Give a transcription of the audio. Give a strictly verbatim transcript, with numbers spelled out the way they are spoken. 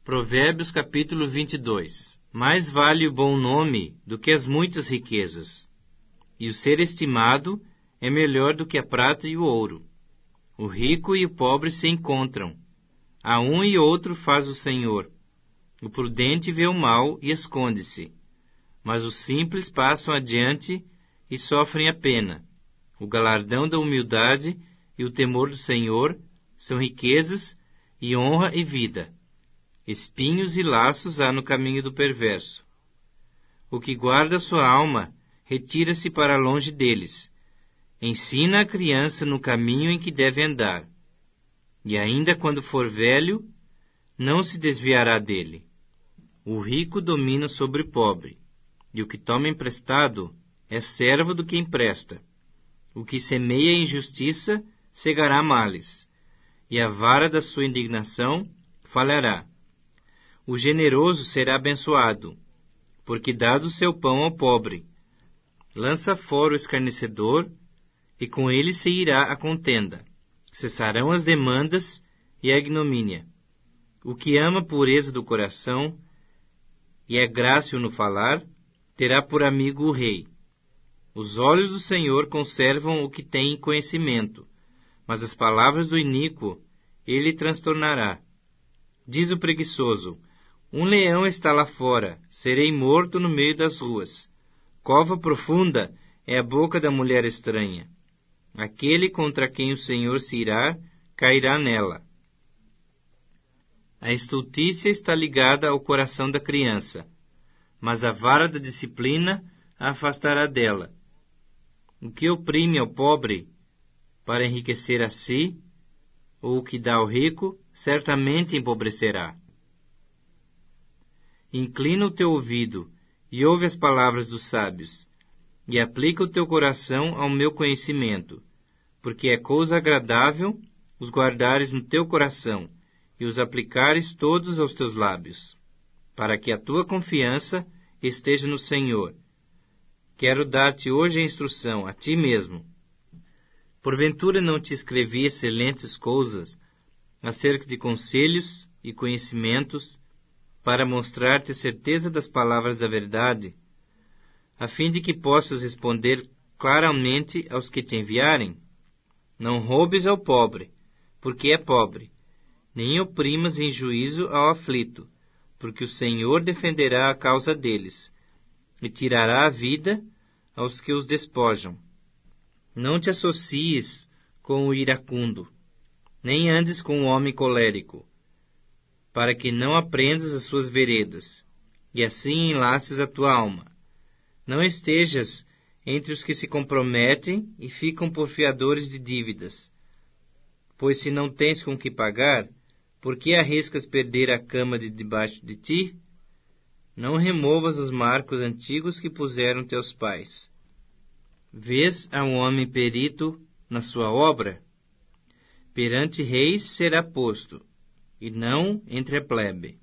Provérbios capítulo vinte e dois. Mais vale o bom nome do que as muitas riquezas, e o ser estimado é melhor do que a prata e o ouro. O rico e o pobre se encontram, a um e outro faz o Senhor. O prudente vê o mal e esconde-se, mas os simples passam adiante e sofrem a pena. O galardão da humildade e o temor do Senhor são riquezas e honra e vida. Espinhos e laços há no caminho do perverso. O que guarda sua alma retira-se para longe deles. Ensina a criança no caminho em que deve andar, e ainda quando for velho, não se desviará dele. O rico domina sobre o pobre, e o que toma emprestado é servo do que empresta. O que semeia injustiça cegará males, e a vara da sua indignação falhará. O generoso será abençoado, porque dá do seu pão ao pobre. Lança fora o escarnecedor, e com ele se irá a contenda. Cessarão as demandas e a ignomínia. O que ama a pureza do coração e é grácil no falar, terá por amigo o rei. Os olhos do Senhor conservam o que tem conhecimento, mas as palavras do iníquo ele transtornará. Diz o preguiçoso: um leão está lá fora, serei morto no meio das ruas. Cova profunda é a boca da mulher estranha. Aquele contra quem o Senhor se irá, cairá nela. A estultícia está ligada ao coração da criança, mas a vara da disciplina a afastará dela. O que oprime ao pobre para enriquecer a si, ou o que dá ao rico, certamente empobrecerá. Inclina o teu ouvido e ouve as palavras dos sábios, e aplica o teu coração ao meu conhecimento, porque é coisa agradável os guardares no teu coração e os aplicares todos aos teus lábios, para que a tua confiança esteja no Senhor. Quero dar-te hoje a instrução, a ti mesmo. Porventura não te escrevi excelentes coisas acerca de conselhos e conhecimentos, para mostrar-te a certeza das palavras da verdade, a fim de que possas responder claramente aos que te enviarem? Não roubes ao pobre, porque é pobre, nem oprimas em juízo ao aflito, porque o Senhor defenderá a causa deles, e tirará a vida aos que os despojam. Não te associes com o iracundo, nem andes com o homem colérico, para que não aprendas as suas veredas, e assim enlaces a tua alma. Não estejas entre os que se comprometem e ficam por fiadores de dívidas, pois se não tens com que pagar, por que arriscas perder a cama de debaixo de ti? Não removas os marcos antigos que puseram teus pais. Vês a um homem perito na sua obra? Perante reis será posto, e não entre a plebe.